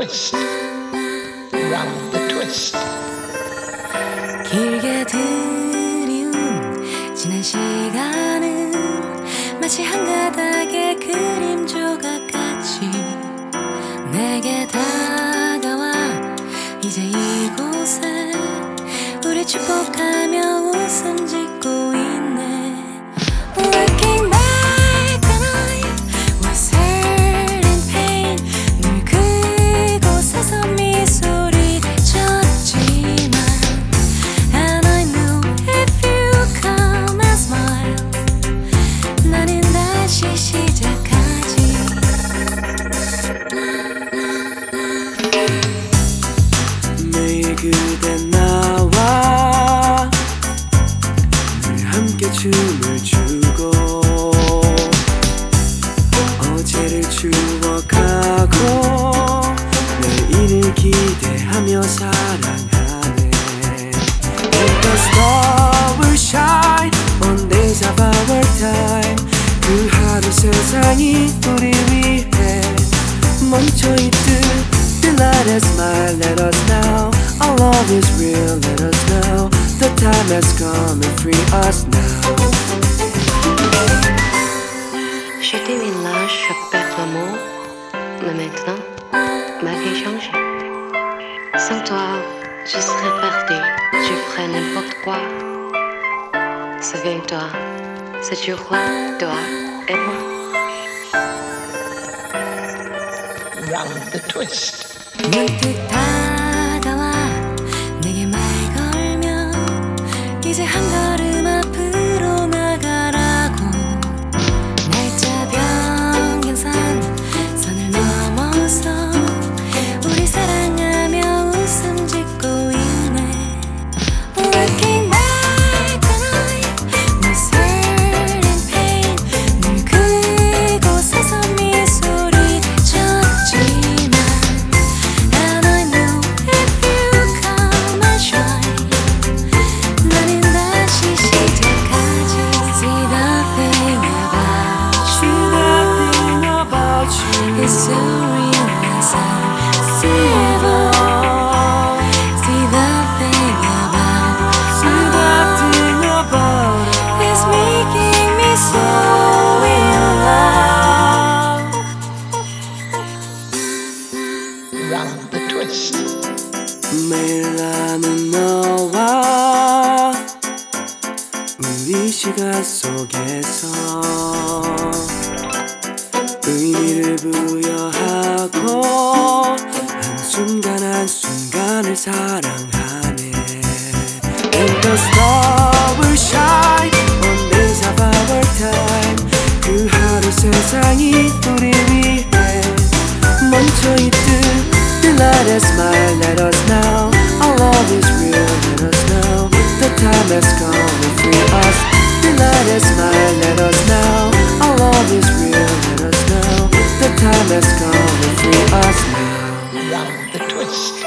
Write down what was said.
twist, round the twist. 길게 드리운 지난 시간은 마치 한 가닥의 그림 조각같이 내게 다가와 이제 이곳에 우리 축복하며 웃음 짓고 있네. Looking back when I was hurt in pain, 늘 그곳에서 미소리 쳤지만 And I know if you come and smile 나는 다시 시작하지. 매일 그대 나와 늘 함께 춤을 추고 어제를 추억하고 내일을 기대하며 사랑하네. Let the stars shine on days of our time. 그 하루 세상이 우리 위해 멈춰있듯 Let us smile, let us know our love is real, let us know the time has come and free us now. Je t'aimais là, je perds l'amour, mais maintenant, ma vie a changé. Sans toi, je serais perdue, je ferais n'importe quoi. Souviens-toi, ce jour-là, toi et moi. Round the twist. 문득 다가와 내게 말 걸며 이제 한 걸음 앞으로 나가라고. 날짜 변경선 선을 넘어서 우리 사랑하며 웃음 짓고 있네. Looking back when I was hurt in pain, 늘 그곳에서 미소리 쳤지만 And I know if you come and shine 나는 다시 시작하지. See the thing about you is so real as I ever. See the thing about it's making me so in love. Round the twist. 매일 나는 너와 우리 시간 속에서 의미를 부여하고 한순간 한순간을 사랑하네. And the stars shine on days of our time. 그 하루 세상이 우리 위해 멈춰있듯 Let us smile, let us know our love is real, let us know the time has come and free us. Let us smile, let us know our love is real, let us know the time has come and free us now. Round the twist.